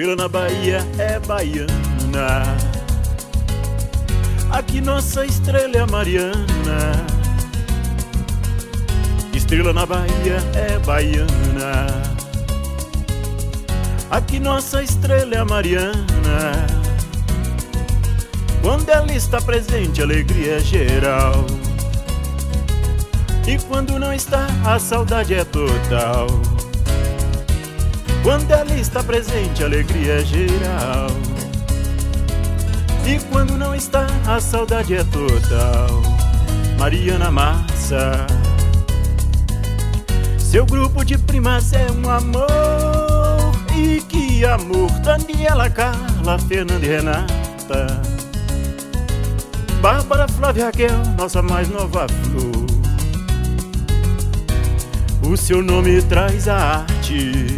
Estrela na Bahia é baiana. Aqui nossa estrela é a Mariana. Estrela na Bahia é baiana. Aqui nossa estrela é a Mariana. Quando ela está presente, a alegria é geral. E quando não está, a saudade é total. Quando ela está presente, a alegria é geral. E quando não está, a saudade é total. Mariana Massa, seu grupo de primas é um amor. E que amor! Daniela, Carla, Fernanda e Renata, Bárbara, Flávia e Raquel, nossa mais nova flor. O seu nome traz a arte.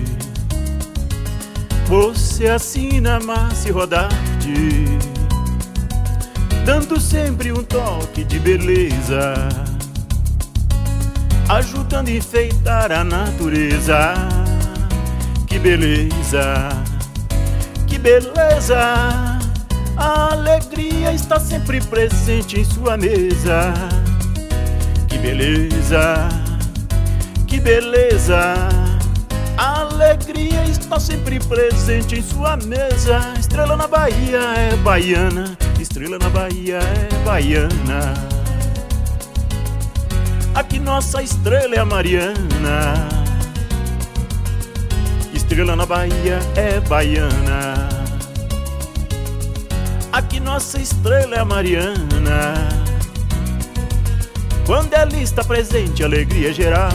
Você assina Márcia Rodarte, dando sempre um toque de beleza, ajudando a enfeitar a natureza. Que beleza, que beleza! A alegria está sempre presente em sua mesa. Que beleza, que beleza! A alegria está sempre presente em sua mesa. Estrela na Bahia é baiana. Estrela na Bahia é baiana. Aqui nossa estrela é a Mariana. Estrela na Bahia é baiana. Aqui nossa estrela é a Mariana. Quando ela está presente, a alegria é geral.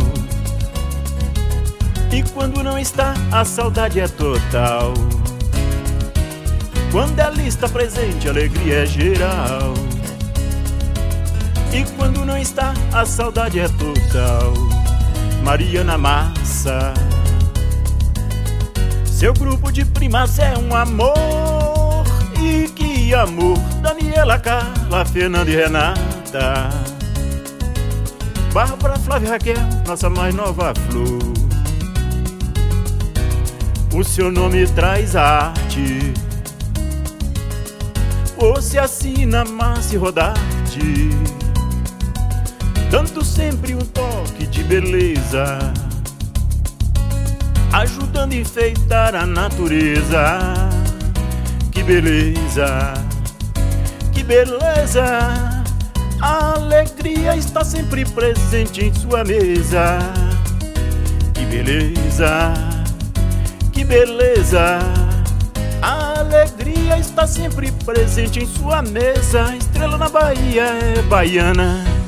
E quando não está, a saudade é total. Quando ela está presente, a alegria é geral. E quando não está, a saudade é total. Mariana Massa, seu grupo de primas é um amor. E que amor! Daniela, Carla, Fernanda e Renata, Bárbara, Flávia e Raquel, nossa mais nova flor. O seu nome traz a arte. Você assina Márcia Rodarte, dando sempre um toque de beleza, ajudando a enfeitar a natureza. Que beleza, que beleza! A alegria está sempre presente em sua mesa. Que beleza, que beleza! A alegria está sempre presente em sua mesa. Estrela na Bahia é baiana.